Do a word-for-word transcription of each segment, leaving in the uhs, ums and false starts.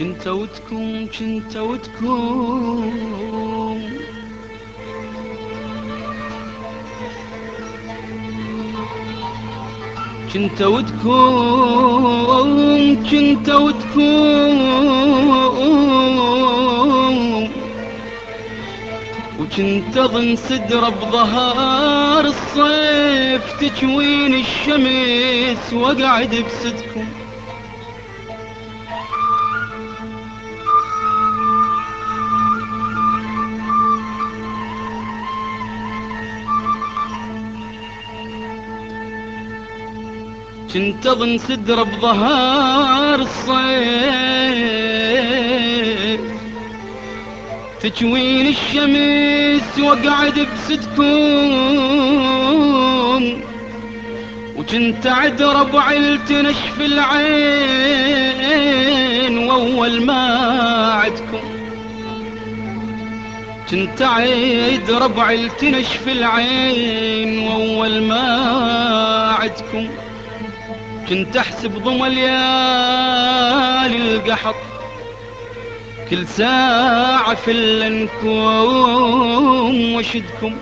كنت ودكم كنت ودكم كنت ودكم كنت ودكم وكنت اظن سدرة بظهر الصيف تكوين الشمس واقعد بصدكم. كنت اظن سدرة بظهر الصيف تكوين الشمس واقعد بصدكم، وكنت عدرب عيلت نشف العين واول ما عدكم. كنت عدرب عيلت نشف العين واول ما عدكم. كنت احسب ضم ليالي القحط كل ساعة فلنكم وشدكم.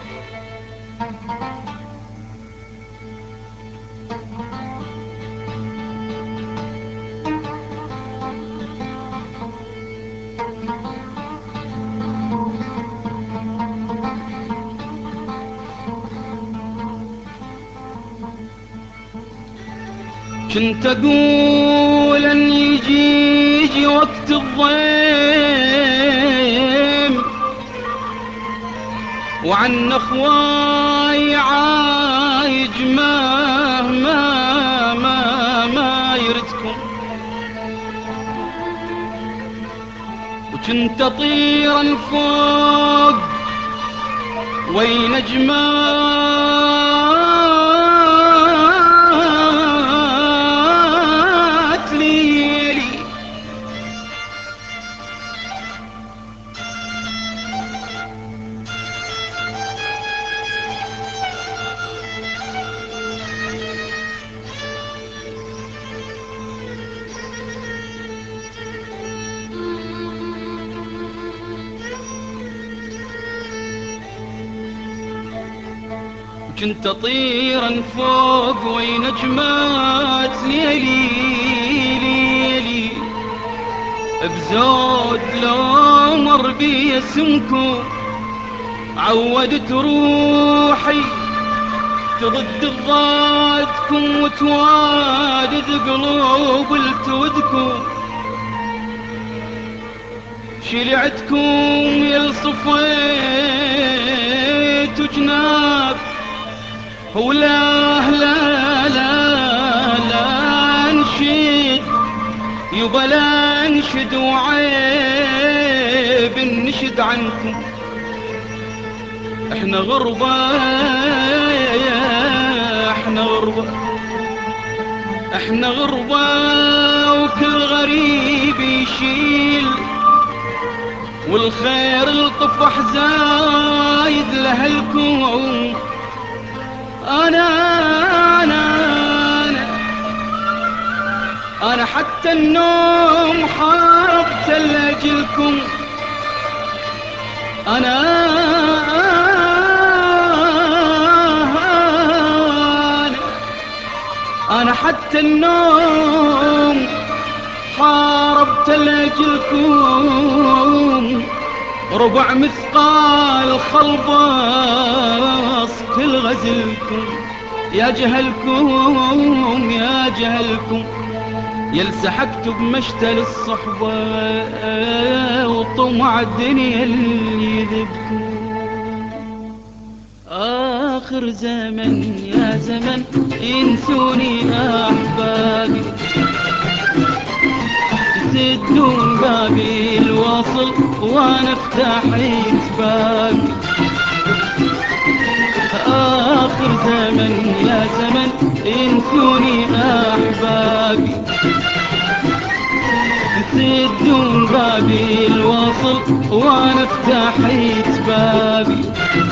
كنت اقول ان يجي يجي وقت الضيم وعن اخواي عايج ما ما ما ما يردكم. وكنت اطيرا فوق وين جمات ليلي. كنت اطيرا فوق وين جمات ليلي ليلي بزود لو مر بي اسمكم. عودت روحي تضد ضادكم وتوادد قلوب التودكم. شلعتكم يلصفيت وجناب ولا لا لا لا انشد يبا لا انشد وعيب النشد عنكم. احنا غربة احنا غربة احنا غربة وكل غريب يشيل والخير الطفح زايد لهلكم. أنا أنا أنا أنا حتى النوم حاربت لأجلكم. أنا أنا أنا حتى النوم حاربت لأجلكم. ربع مثقال خلبص كل غزلكم. يا جهلكم يا جهلكم يلسحقت بمشتل الصحبة وطمع الدنيا اللي يذبكم. آخر زمن يا زمن انسوني أحبابي تسدون بابي الواصل وانا افتحيت بابي. آخر زمن يا زمن انسوني أحبابي تسدون بابي الواصل وانا افتحيت بابي.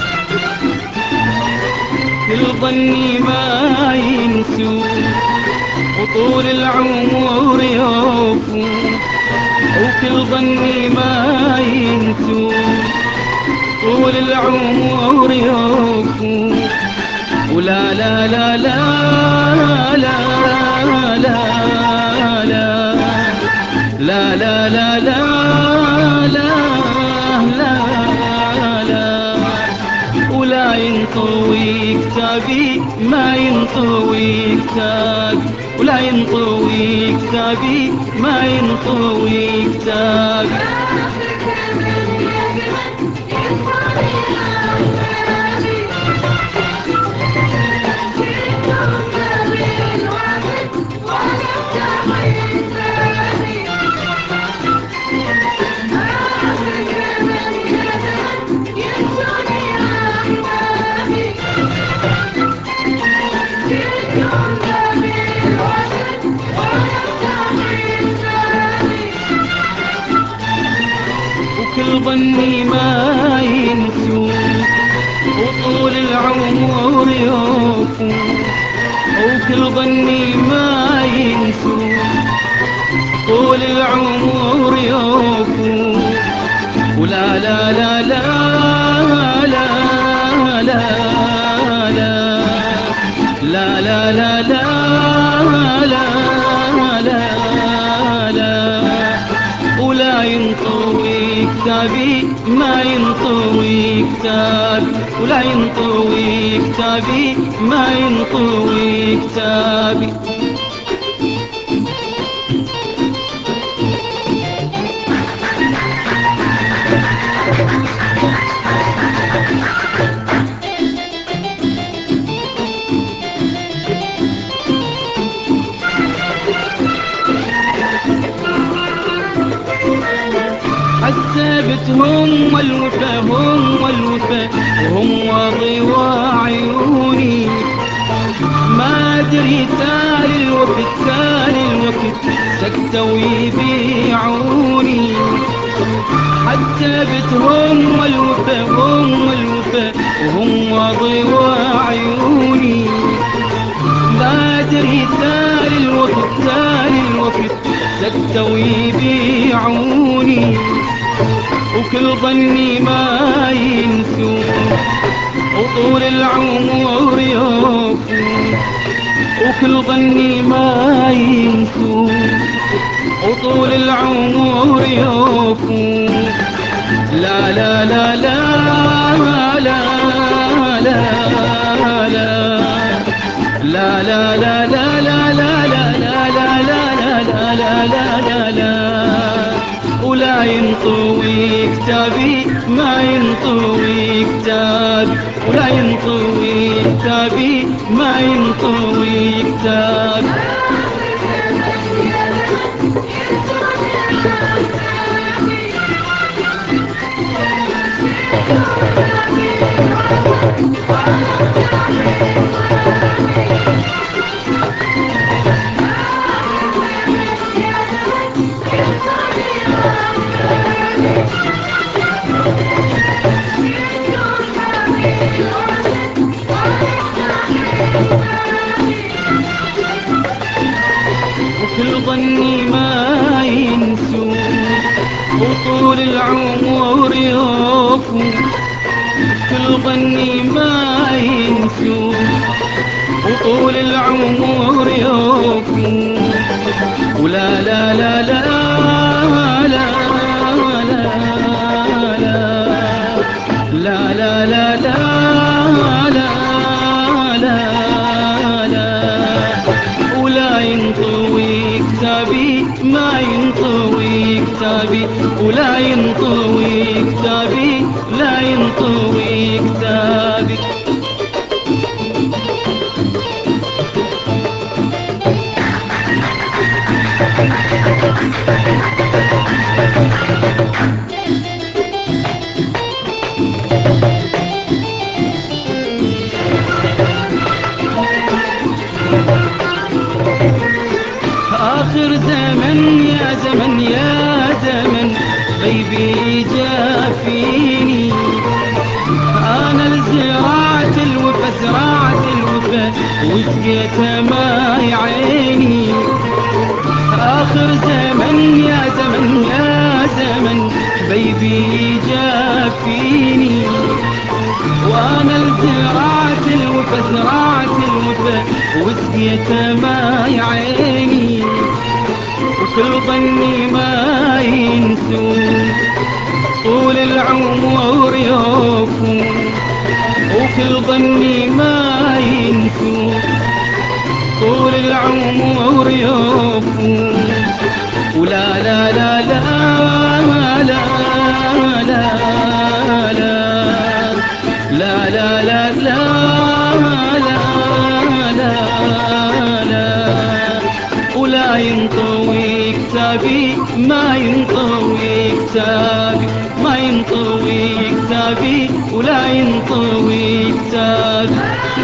كل ظني ما ينسون وطول العمر يوفون وكل ظني ما ينسون طول العمر يوفون ولا لا لا لا لا لا لا لا لا لا لا لا لا ولا ينطوي كتابي ما ينطوي كتابي ولا ينطوي كتابي ما ينطوي كتابي وكل ظني ما ينسون وطول العمر يوفون وكل ظني ما ينسون طول العمر يوفون ولا لا لا لا لا لا لا لا لا لا لا لا لا ولا ينطوي كتابي ما ينطوي كتابي ولا ينطوي كتابي ما ينطوي كتابي حسبتهم والوفا هم والوفا وهم ضوى عيوني ما ادري تالي الوقت تالي الوقت سكتوا يبيعوني حسبتهم والوفا هم والوفا وهم ضوى عيوني ما ادري تالي الوقت تالي الوقت سكتوا يبيعوني وكل ظني ما ينسون وطول العمر يوفون وكل ظني ما ينسون وطول العمر يوفون لا لا لا لا لا لا لا لا لا لا لا لا لا لا لا لا لا لا لا ولا ينطوي كتابي ما ينطوي كتابي ولا ينطوي كتابي ما ينطوي كتابي وكل ظني ما ينسون وطول العمر يوفون كل ظني ما ينسون وطول العمر يوفون ولا لا لا لا لا لا لا لا لا لا ولا ينطوي كتابي ما ينطوي كتابي ولا ينطوي كتابي لا ينطوي كتابي آخر زمن يا زمن يا زمن غيبي جافيني أنا لزراعة الوفا زراعة الوفا وسقيتها ماي عيني آخر زمن زمن يا زمن يا زمن بيبي جافيني، وانا الزراعة الوفا زراعة الوفا وسقيت ماي عيني، وكل ظني ما ينسون طول العمر يوفون، وكل ظني ما ينسون طول العمر يوفون. ولا لا لا لا لا لا لا لا لا لا لا لا، ولا ينطوي كتابي ما ينطوي كتابي ما ينطوي كتابي ولا ينطوي كتابي.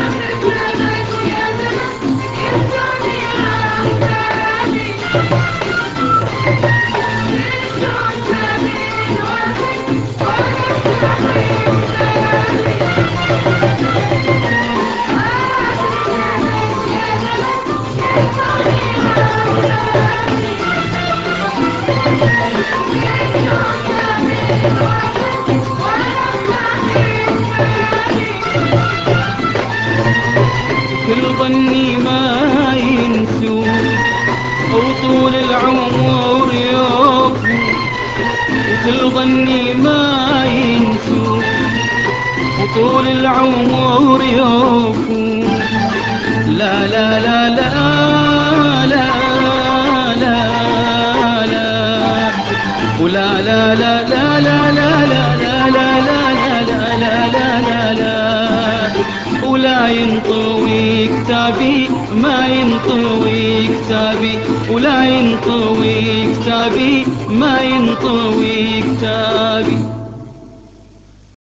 كل ظني ما ينسون وطول العمر يوفون، وكل ظني ما ينسون وطول العمر يوفون. لا لا لا لا لا لا لا ولا لا لا لا لا لا لا لا لا لا لا لا لا، ولا ينطوي كتابي ما ينطوي كتابي ولا ينطوي كتابي ما ينطوي كتابي.